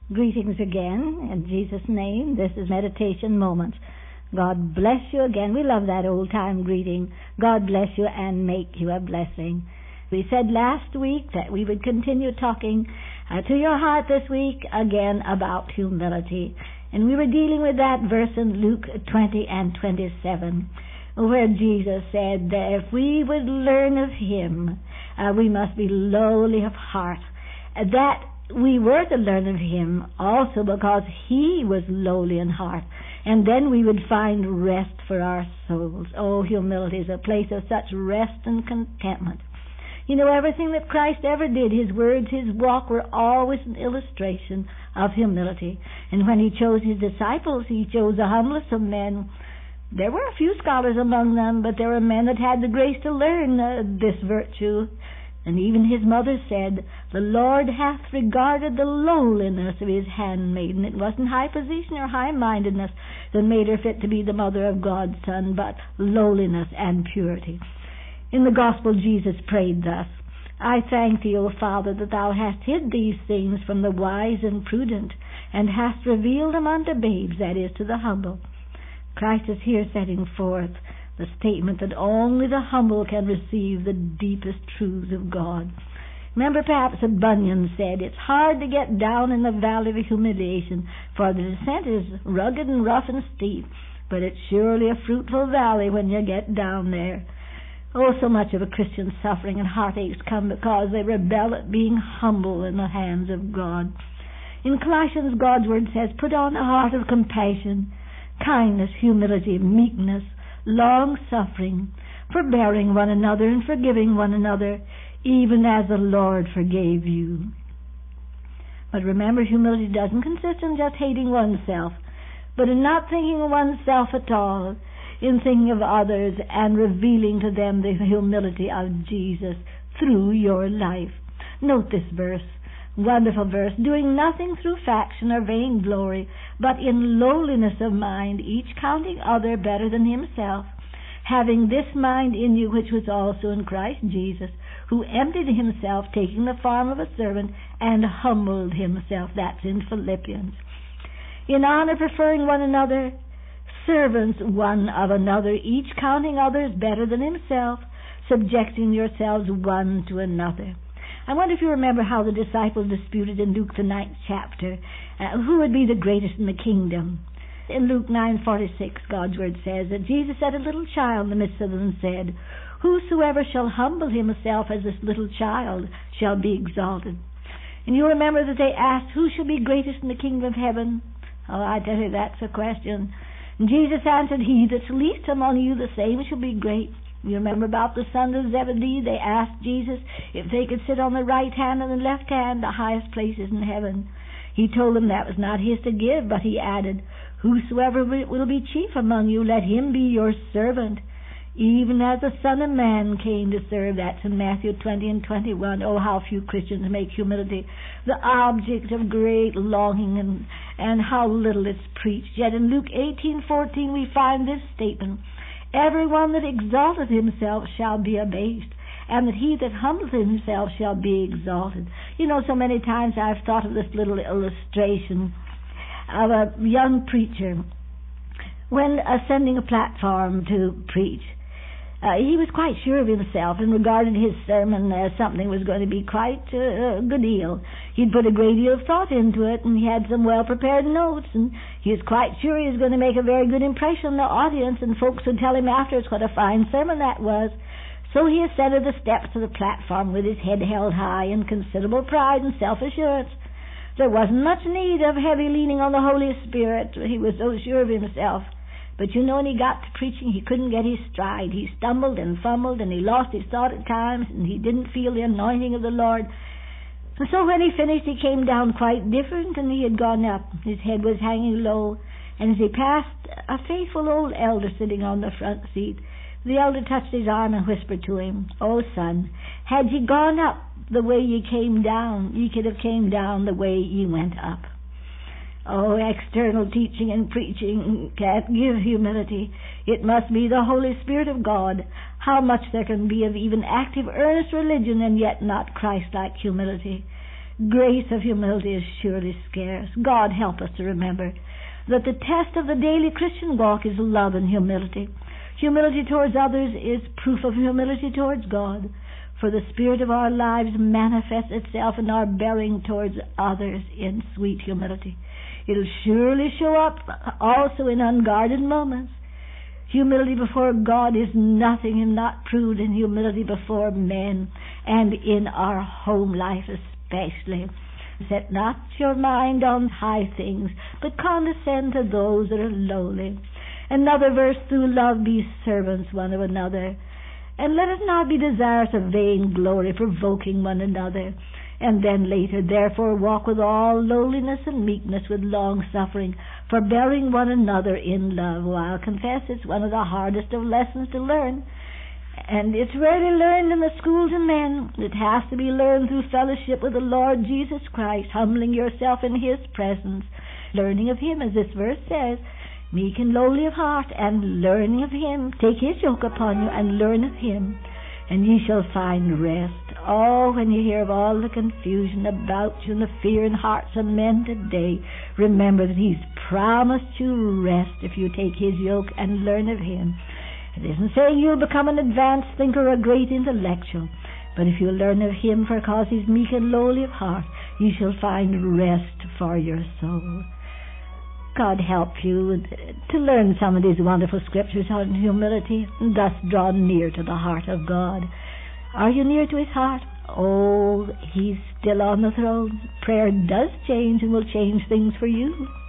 Greetings again in Jesus' name. This is Meditation Moments. God bless you again. We love that old-time greeting. God bless you and make you a blessing. We said last week that we would continue talking to your heart this week again about humility. And we were dealing with that verse in Luke 20 and 27, where Jesus said that if we would learn of Him, we must be lowly of heart. That we were to learn of Him also because He was lowly in heart, and then we would find rest for our souls. Oh, humility is a place of such rest and contentment. You know, everything that Christ ever did, His words, His walk, were always an illustration of humility. And when He chose His disciples, He chose the humblest of men. There were a few scholars among them, but there were men that had the grace to learn this virtue. And even His mother said, "The Lord hath regarded the lowliness of His handmaiden." It wasn't high position or high-mindedness that made her fit to be the mother of God's Son, but lowliness and purity. In the Gospel, Jesus prayed thus, "I thank Thee, O Father, that Thou hast hid these things from the wise and prudent, and hast revealed them unto babes," that is, to the humble. Christ is here setting forth the statement that only the humble can receive the deepest truths of God. Remember perhaps that Bunyan said, "It's hard to get down in the valley of humiliation, for the descent is rugged and rough and steep, but it's surely a fruitful valley when you get down there." Oh, so much of a Christian's suffering and heartaches come because they rebel at being humble in the hands of God. In Colossians, God's Word says, "Put on a heart of compassion, kindness, humility, meekness, long-suffering, forbearing one another and forgiving one another, even as the Lord forgave you." But remember, humility doesn't consist in just hating oneself, but in not thinking of oneself at all, in thinking of others and revealing to them the humility of Jesus through your life. Note this verse, wonderful verse, "Doing nothing through faction or vain glory, but in lowliness of mind, each counting other better than himself, having this mind in you which was also in Christ Jesus, who emptied himself, taking the form of a servant, and humbled himself." That's in Philippians. "In honor preferring one another, servants one of another, each counting others better than himself, subjecting yourselves one to another." I wonder if you remember how the disciples disputed in Luke the 9th chapter who would be the greatest in the kingdom. In Luke 9:46, God's Word says that Jesus set a little child in the midst of them and said, "Whosoever shall humble himself as this little child shall be exalted." And you remember that they asked, "Who shall be greatest in the kingdom of heaven?" Oh, I tell you, that's a question. And Jesus answered, "He that's least among you, the same shall be great." You remember about the sons of Zebedee? They asked Jesus if they could sit on the right hand and the left hand, the highest places in heaven. He told them that was not his to give, but he added, "Whosoever will be chief among you, let him be your servant, even as the Son of Man came to serve." That's in Matthew 20 and 21. Oh, how few Christians make humility the object of great longing, and how little it's preached. Yet in Luke 18:14 we find this statement, "Everyone that exalteth himself shall be abased, and that he that humbleth himself shall be exalted." You know, so many times I've thought of this little illustration of a young preacher when ascending a platform to preach. He was quite sure of himself and regarded his sermon as something was going to be quite a good deal. He'd put a great deal of thought into it, and he had some well-prepared notes, and he was quite sure he was going to make a very good impression on the audience, and folks would tell him afterwards what a fine sermon that was. So he ascended the steps to the platform with his head held high in considerable pride and self-assurance. There wasn't much need of heavy leaning on the Holy Spirit. He was so sure of himself. But you know, when he got to preaching, he couldn't get his stride. He stumbled and fumbled, and he lost his thought at times, and he didn't feel the anointing of the Lord. And so when he finished, he came down quite different than he had gone up. His head was hanging low, and as he passed a faithful old elder sitting on the front seat, the elder touched his arm and whispered to him, "Oh, son, had ye gone up the way ye came down, ye could have came down the way ye went up." Oh, external teaching and preaching can't give humility. It must be the Holy Spirit of God. How much there can be of even active, earnest religion and yet not Christ-like humility. Grace of humility is surely scarce. God help us to remember that the test of the daily Christian walk is love and humility. Humility towards others is proof of humility towards God, for the spirit of our lives manifests itself in our bearing towards others in sweet humility. It'll surely show up also in unguarded moments. Humility before God is nothing if not proved in humility before men, and in our home life especially. Set not your mind on high things, but condescend to those that are lowly. Another verse, through love be servants one of another. And let us not be desirous of vain glory, provoking one another. And then later, therefore walk with all lowliness and meekness, with long-suffering, forbearing one another in love. Well, I'll confess it's one of the hardest of lessons to learn. And it's rarely learned in the schools of men. It has to be learned through fellowship with the Lord Jesus Christ, humbling yourself in His presence, learning of Him, as this verse says, meek and lowly of heart, and learning of Him. Take His yoke upon you and learn of Him, and ye shall find rest. Oh, when you hear of all the confusion about you and the fear in hearts of men today, remember that He's promised you rest if you take His yoke and learn of Him. It isn't saying you'll become an advanced thinker or a great intellectual, but if you learn of Him, for cause He's meek and lowly of heart, you shall find rest for your soul. God help you to learn some of these wonderful scriptures on humility, and thus draw near to the heart of God. Are you near to His heart? Oh, He's still on the throne. Prayer does change and will change things for you.